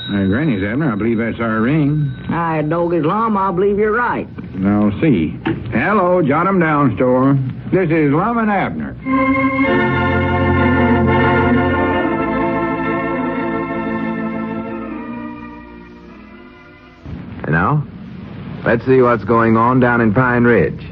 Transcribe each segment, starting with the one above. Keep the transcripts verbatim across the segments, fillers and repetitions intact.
Uh, Granny's, Abner. I believe that's our ring. I dog Islam. I believe you're right. Now, see. Hello, jot 'em down, store. This is Lum and Abner. And now, let's see what's going on down in Pine Ridge.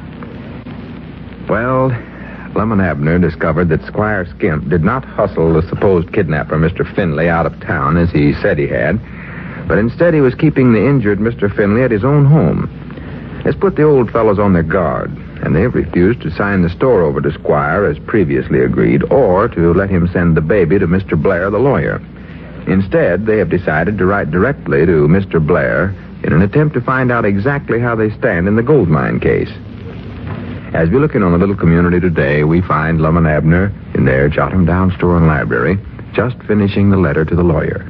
Well, Lum and Abner discovered that Squire Skimp did not hustle the supposed kidnapper, Mister Finley, out of town as he said he had, but instead he was keeping the injured Mister Finley at his own home. This put the old fellows on their guard, and they have refused to sign the store over to Squire as previously agreed, or to let him send the baby to Mister Blair, the lawyer. Instead, they have decided to write directly to Mister Blair in an attempt to find out exactly how they stand in the gold mine case. As we look in on the little community today, we find Lum and Abner in their jot 'em down store and library, just finishing the letter to the lawyer.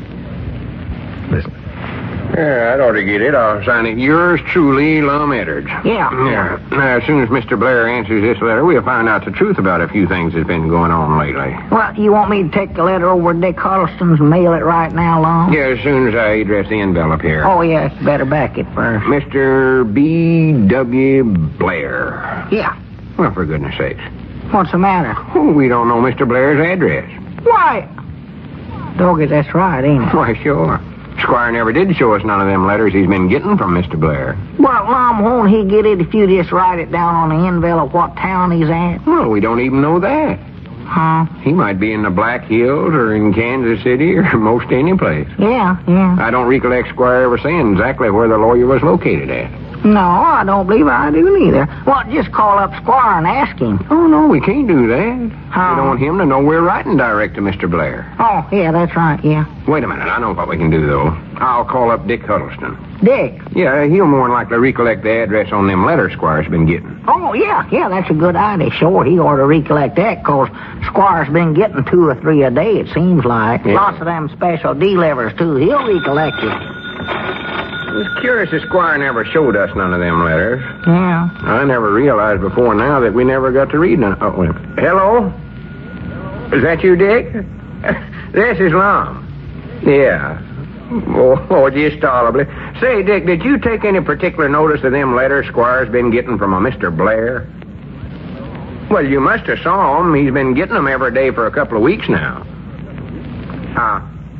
Listen. Yeah, I'd ought to get it. I'll sign it. Yours truly, Lum Edwards. Yeah. Yeah. Now, as soon as Mister Blair answers this letter, we'll find out the truth about a few things that's been going on lately. Well, you want me to take the letter over to Dick Huddleston's and mail it right now, Lum? Yeah, as soon as I address the envelope here. Oh, yes. Better back it first. Mister B W Blair. Yeah. Well, for goodness sakes. What's the matter? Oh, we don't know Mister Blair's address. Why? Doggy, that's right, ain't it? Why, sure. Squire never did show us none of them letters he's been getting from Mister Blair. Well, Lum, won't he get it if you just write it down on the envelope what town he's at? Well, we don't even know that. Huh? He might be in the Black Hills or in Kansas City or most any place. Yeah, yeah. I don't recollect Squire ever saying exactly where the lawyer was located at. No, I don't believe I do neither. Well, just call up Squire and ask him. Oh, no, we can't do that. How? We don't want him to know we're writing direct to Mister Blair. Oh, yeah, that's right, yeah. Wait a minute. I know what we can do, though. I'll call up Dick Huddleston. Dick? Yeah, he'll more than likely recollect the address on them letters Squire's been getting. Oh, yeah, yeah, that's a good idea. Sure, he ought to recollect that, because Squire's been getting two or three a day, it seems like. Yeah. Lots of them special delivers, too. He'll recollect it. It's curious that Squire never showed us none of them letters. Yeah. I never realized before now that we never got to read none. Oh, wait. Hello? Is that you, Dick? This is Lum. Yeah. Oh, oh, just tolerably. Say, Dick, did you take any particular notice of them letters Squire's been getting from a Mister Blair? Well, you must have saw him. He's been getting them every day for a couple of weeks now. Huh?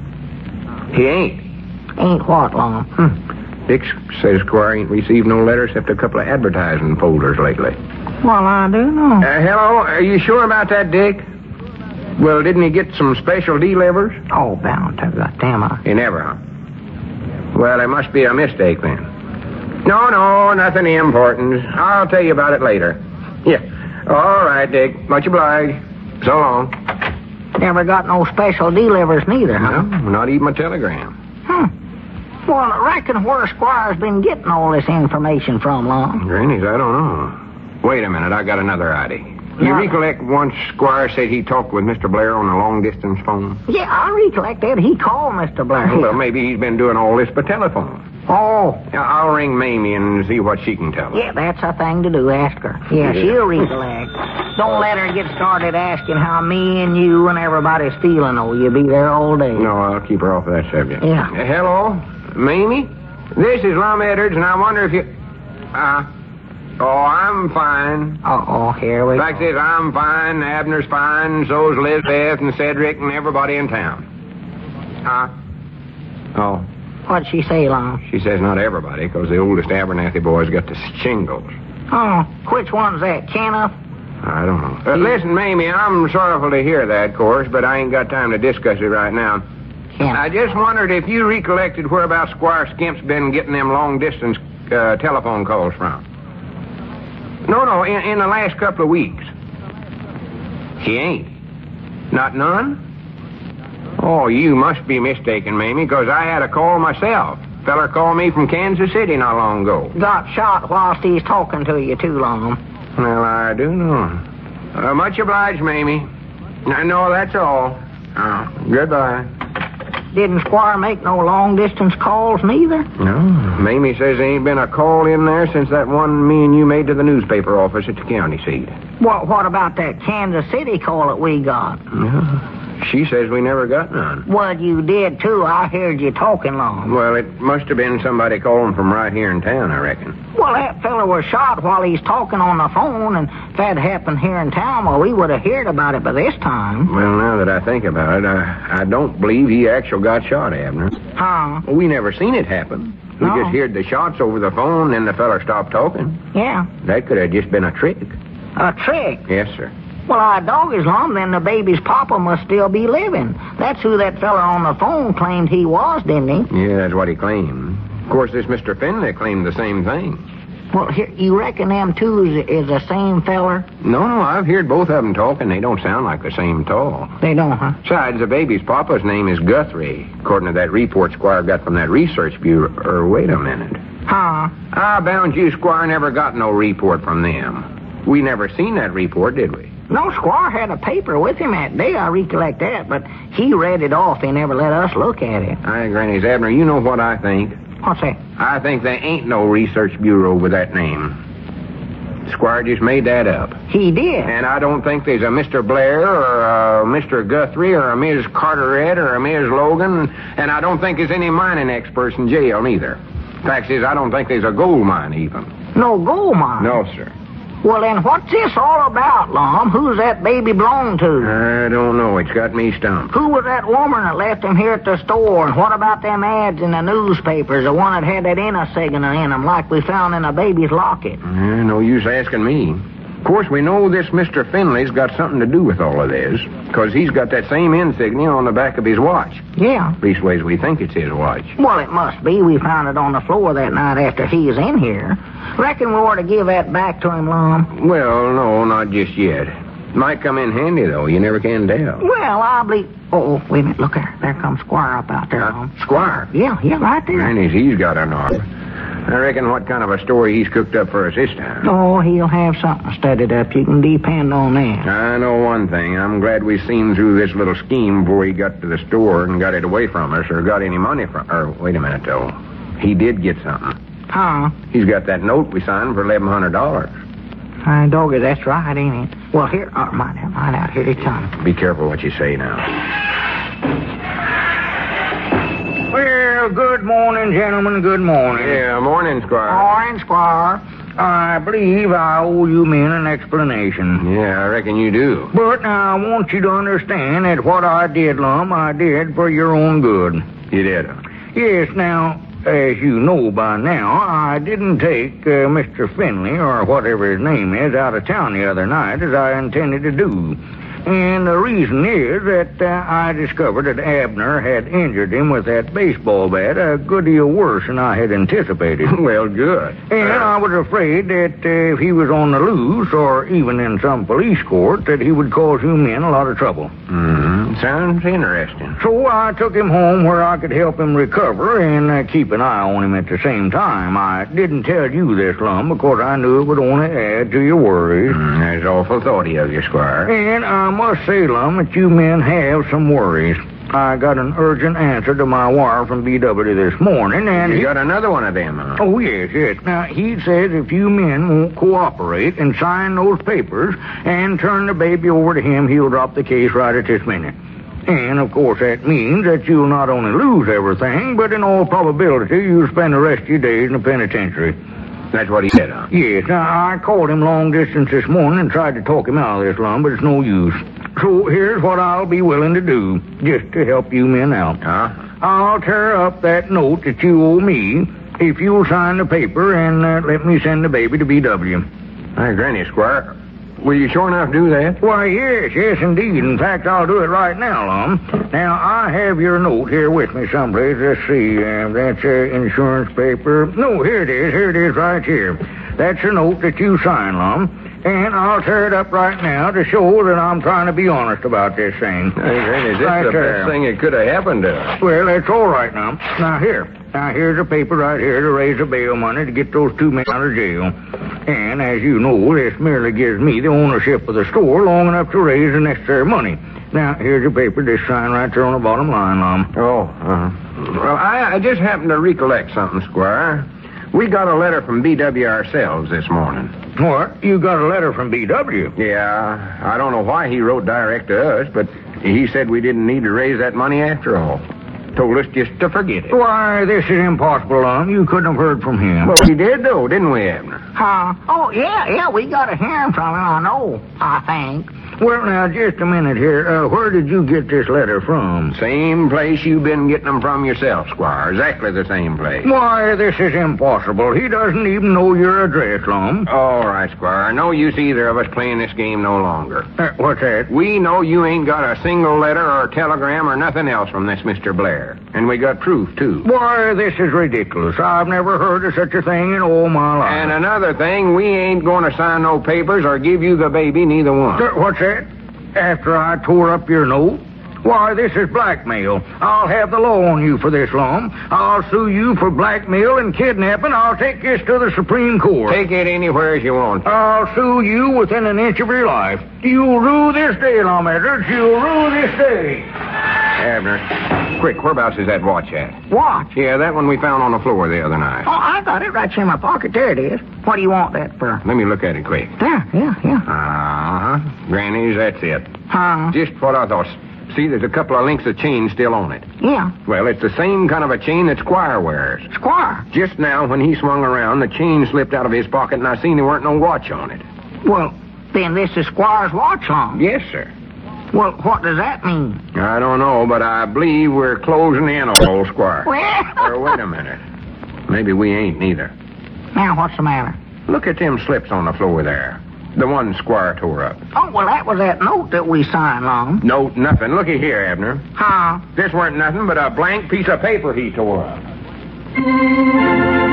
He ain't. Ain't what, Lum? Hmm. Dick says Squire ain't received no letters except a couple of advertising folders lately. Well, I do know. Uh, hello? Are you sure about that, Dick? Well, didn't he get some special delivers? Oh, bound to the damn it. He never, huh? Well, there must be a mistake then. No, no, nothing important. I'll tell you about it later. Yeah. All right, Dick. Much obliged. So long. Never got no special delivers neither, huh? No, not even a telegram. Hmm. Well, I reckon where Squire's been getting all this information from, Lum. Granny's, I don't know. Wait a minute, I got another idea. You Yeah. recollect once Squire said he talked with Mister Blair on the long-distance phone? Yeah, I recollect that. He called Mister Blair. Well, maybe he's been doing all this by telephone. Oh. Yeah, I'll ring Mamie and see what she can tell us. Yeah, that's a thing to do. Ask her. Yeah, Yeah. she'll recollect. Don't let her get started asking how me and you and everybody's feeling, or you'll be there all day. No, I'll keep her off of that subject. Yeah. Uh, hello? Mamie? This is Lum Edwards, and I wonder if you... Uh... Oh, I'm fine. Uh-oh, here we Like go. this, I'm fine, Abner's fine, so's Elizabeth and Cedric and everybody in town. Huh? Oh, What'd she say, Lum? she says not everybody, because the oldest Abernathy boy's got the shingles. Oh, which one's that, Kenneth? I don't know. Uh, listen, Mamie, I'm sorrowful to hear that, of course, but I ain't got time to discuss it right now. Kenneth. I just wondered if you recollected whereabouts Squire Skimp's been getting them long-distance uh, telephone calls from. No, no, in, in the last couple of weeks. He ain't. Not none? Oh, you must be mistaken, Mamie, because I had a call myself. Feller called me from Kansas City not long ago. Got shot whilst he's talking to you, too, Lum. Well, I do know. Uh, much obliged, Mamie. I know that's all. Uh, goodbye. Didn't Squire make no long-distance calls, neither? No. Mamie says there ain't been a call in there since that one me and you made to the newspaper office at the county seat. Well, what about that Kansas City call that we got? No. She says we never got none. Well, you did, too. I heard you talking long. Well, it must have been somebody calling from right here in town, I reckon. Well, that fella was shot while he's talking on the phone, and if that happened here in town, well, we would have heard about it by this time. Well, now that I think about it, I, I don't believe he actually got shot, Abner. Huh? Well, we never seen it happen. We No. just heard the shots over the phone, and the fella stopped talking. Yeah. That could have just been a trick. A trick? Yes, sir. Well, our dog is long, then the baby's papa must still be living. That's who that fella on the phone claimed he was, didn't he? Yeah, that's what he claimed. Of course, this Mister Finley claimed the same thing. Well, here, you reckon them two is, is the same feller? No, no, I've heard both of them talking. They don't sound like the same at all. They don't, huh? Besides, the baby's papa's name is Guthrie, according to that report Squire got from that research bureau. Or wait a minute. Huh? I bound you, Squire, never got no report from them. We never seen that report, did we? No, Squire had a paper with him that day, I recollect that, but he read it off. He never let us look at it. Aye, Granny's Abner, you know what I think? What's that? I think there ain't no research bureau with that name. Squire just made that up. He did. And I don't think there's a Mister Blair or a Mister Guthrie or a Miz Carteret or a Miz Logan, and I don't think there's any mining experts in jail, neither. Fact is, I don't think there's a gold mine, even. No gold mine? No, sir. Well, then what's this all about, Lom? Who's that baby belong to? I don't know. It's got me stumped. Who was that woman that left him here at the store? And what about them ads in the newspapers, the one that had that insignia in them, like we found in a baby's locket? Uh, no use asking me. Of course, we know this Mister Finley's got something to do with all of this, because he's got that same insignia on the back of his watch. Yeah. Leastways, we think it's his watch. Well, it must be. We found it on the floor that night after he was in here. Reckon we ought to give that back to him, Lom. Well, no, not just yet. Might come in handy, though. You never can tell. Well, I'll believe... Oh, wait a minute. Look there. There comes Squire up out there, Uh, Lom. Squire? Yeah, yeah, right there. Granny's, he's got an arm. I reckon what kind of a story he's cooked up for us this time. Oh, he'll have something studied up. You can depend on that. I know one thing. I'm glad we seen through this little scheme before he got to the store and got it away from us or got any money from... Or, wait a minute, though. He did get something. Huh? He's got that note we signed for eleven hundred dollars. Hi, doggy, that's right, ain't it? Well, here... Oh, mind out, mind out. Here he comes. Be careful what you say now. Well, good morning, gentlemen. Good morning. Yeah, morning, Squire. Morning, Squire. I believe I owe you men an explanation. Yeah, I reckon you do. But now I want you to understand that what I did, Lum, I did for your own good. You did. Yes, now, as you know by now, I didn't take uh, Mister Finley, or whatever his name is, out of town the other night as I intended to do. And the reason is that uh, I discovered that Abner had injured him with that baseball bat a good deal worse than I had anticipated. Well, good. And I was afraid that uh, if he was on the loose, or even in some police court, that he would cause you men a lot of trouble. Mm-hmm. Sounds interesting. So I took him home where I could help him recover and uh, keep an eye on him at the same time. I didn't tell you this, Lum, because I knew it would only add to your worries. Mm, that's awful thoughty of you, Squire. And I must say, Lum, that you men have some worries. I got an urgent answer to my wire from B W this morning, and... You he- got another one of them, huh? Oh, yes, yes. Now, he says if you men won't cooperate and sign those papers and turn the baby over to him, he'll drop the case right at this minute. And, of course, that means that you'll not only lose everything, but in all probability, you'll spend the rest of your days in the penitentiary. That's what he said, huh? Yes, now, I called him long distance this morning and tried to talk him out of this, Lum, but it's no use. So here's what I'll be willing to do, just to help you men out. Huh? I'll tear up that note that you owe me if you'll sign the paper and uh, let me send the baby to B W. Hey, Granny, Squire, will you sure enough do that? Why, yes, yes, indeed. In fact, I'll do it right now, Lum. Now, I have your note here with me someplace. Let's see. Uh, that's uh, insurance paper. No, here it is. Here it is right here. That's a note that you signed, Lum. And I'll tear it up right now to show that I'm trying to be honest about this thing. Hey, Granny, this Right is the there. best thing that could have happened to us. Well, that's all right now. Now, here. Now, here's a paper right here to raise the bail money to get those two men out of jail. And, as you know, this merely gives me the ownership of the store long enough to raise the necessary money. Now, here's your paper. Just sign right there on the bottom line, Lum. Oh, uh-huh. Well, I, I just happened to recollect something, Squire. We got a letter from B W ourselves this morning. What? You got a letter from B W? Yeah, I don't know why he wrote direct to us, but He said we didn't need to raise that money after all. Told us just to forget it. Why, this is impossible, Lum. You couldn't have heard from him. Well, we did, though, didn't we, Abner? Huh? Oh, yeah, yeah, we got a hearing from him, I know, I think. Well, now, just a minute here. Uh, where did you get this letter from? Same place you've been getting them from yourself, Squire. Exactly the same place. Why, this is impossible. He doesn't even know your address, Lum. All right, Squire. No use either of us playing this game no longer. Uh, what's that? We know you ain't got a single letter or telegram or nothing else from this Mister Blair. And we got proof, too. Why, this is ridiculous. I've never heard of such a thing in all my life. And another thing, we ain't going to sign no papers or give you the baby, neither one. Uh, what's that? After I tore up your note? Why, this is blackmail. I'll have the law on you for this, Lum. I'll sue you for blackmail and kidnapping. I'll take this to the Supreme Court. Take it anywhere as you want. I'll sue you within an inch of your life. You'll rue this day, Lum Edwards. You'll rue this day. Abner, quick, whereabouts is that watch at? Watch? Yeah, that one we found on the floor the other night. Oh, I got it right here in my pocket. There it is. What do you want that for? Let me look at it quick. There, yeah, yeah. Uh-huh. Granny's, that's it. Huh? Just what I thought. See, there's a couple of links of chain still on it. Yeah. Well, it's the same kind of a chain that Squire wears. Squire? Just now, when he swung around, the chain slipped out of his pocket, and I seen there weren't no watch on it. Well, then this is Squire's watch on. Yes, sir. Well, what does that mean? I don't know, but I believe we're closing in on old Squire. Well... Or wait a minute. Maybe we ain't neither. Now, what's the matter? Look at them slips on the floor there. The one Squire tore up. Oh, well, that was that note that we signed, Lum. Note nothing. Looky here, Abner. Huh? This weren't nothing but a blank piece of paper he tore up.